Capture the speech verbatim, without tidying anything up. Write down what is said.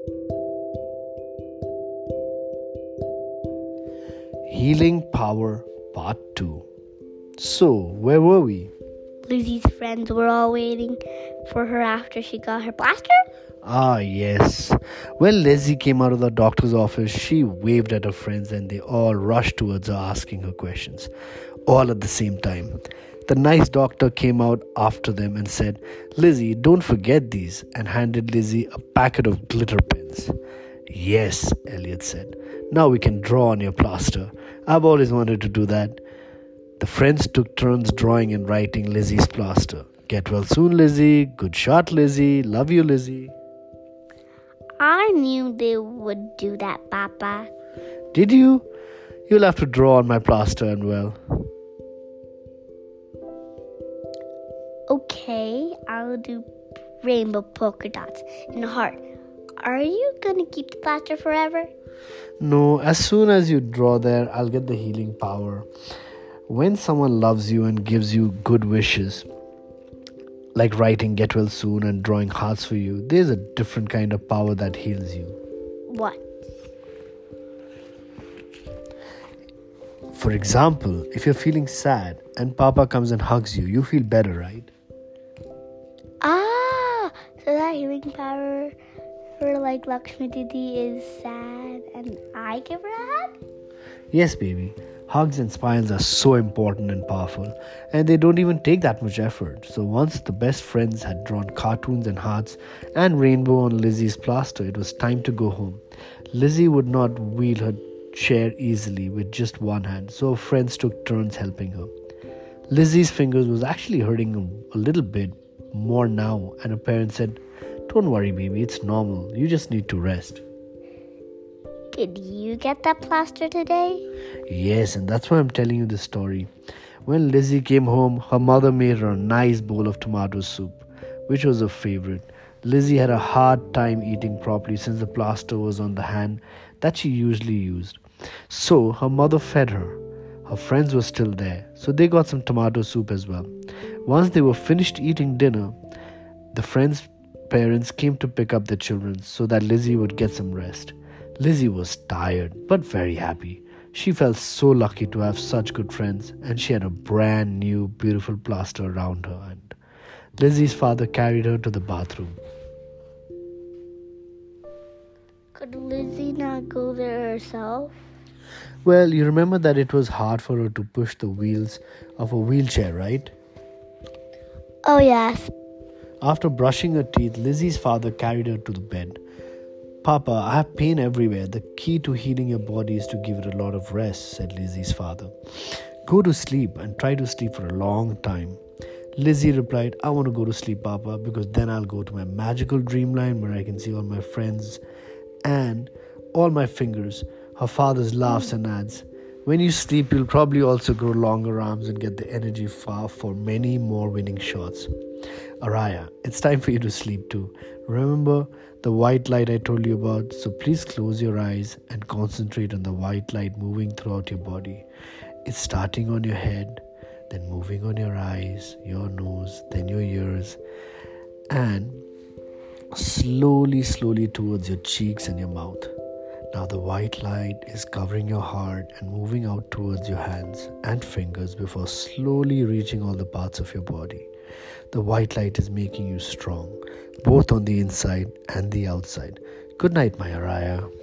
Healing Power Part two. So, where were we? Lizzie's friends were all waiting for her after she got her plaster. Ah, yes. When Lizzie came out of the doctor's office, she waved at her friends and they all rushed towards her asking her questions, all at the same time. The nice doctor came out after them and said, "Lizzie, don't forget these," and handed Lizzie a packet of glitter pens. "Yes," Elliot said. "Now we can draw on your plaster. I've always wanted to do that." The friends took turns drawing and writing Lizzie's plaster. "Get well soon, Lizzie. Good shot, Lizzie. Love you, Lizzie." I knew they would do that, Papa. Did you? You'll have to draw on my plaster and well. Okay, I'll do rainbow polka dots and a heart. Are you gonna keep the plaster forever? No, as soon as you draw there, I'll get the healing power. When someone loves you and gives you good wishes, like writing "get well soon" and drawing hearts for you, there's a different kind of power that heals you. What? For example, if you're feeling sad and Papa comes and hugs you, you feel better, right? Ah, so that healing power for like Lakshmi Didi is sad and I give her a hug? Yes, baby. Hugs and smiles are so important and powerful, and they don't even take that much effort. So once the best friends had drawn cartoons and hearts and rainbow on Lizzie's plaster, it was time to go home. Lizzie would not wheel her chair easily with just one hand, so her friends took turns helping her. Lizzie's fingers was actually hurting a little bit more now, and her parents said, "Don't worry, baby, it's normal. You just need to rest." Did you get that plaster today? Yes, and that's why I'm telling you this story. When Lizzie came home, her mother made her a nice bowl of tomato soup, which was her favorite. Lizzie had a hard time eating properly since the plaster was on the hand that she usually used. So her mother fed her. Her friends were still there, so they got some tomato soup as well. Once they were finished eating dinner, the friends' parents came to pick up their children so that Lizzie would get some rest. Lizzie was tired but very happy. She felt so lucky to have such good friends, and she had a brand new beautiful plaster around her. And Lizzie's father carried her to the bathroom. Could Lizzie not go there herself? Well, you remember that it was hard for her to push the wheels of a wheelchair, right? Oh, yes. After brushing her teeth, Lizzie's father carried her to the bed. "Papa, I have pain everywhere. The key to healing your body is to give it a lot of rest," said Lizzie's father. "Go to sleep and try to sleep for a long time." Lizzie replied, "I want to go to sleep, Papa, because then I'll go to my magical dreamland where I can see all my friends and all my fingers." Her father laughs and adds, "When you sleep, you'll probably also grow longer arms and get the energy far for many more winning shots." Araya, it's time for you to sleep too. Remember the white light I told you about? So please close your eyes and concentrate on the white light moving throughout your body. It's starting on your head, then moving on your eyes, your nose, then your ears, and slowly, slowly towards your cheeks and your mouth. Now the white light is covering your heart and moving out towards your hands and fingers before slowly reaching all the parts of your body. The white light is making you strong, both on the inside and the outside. Good night, my Araya.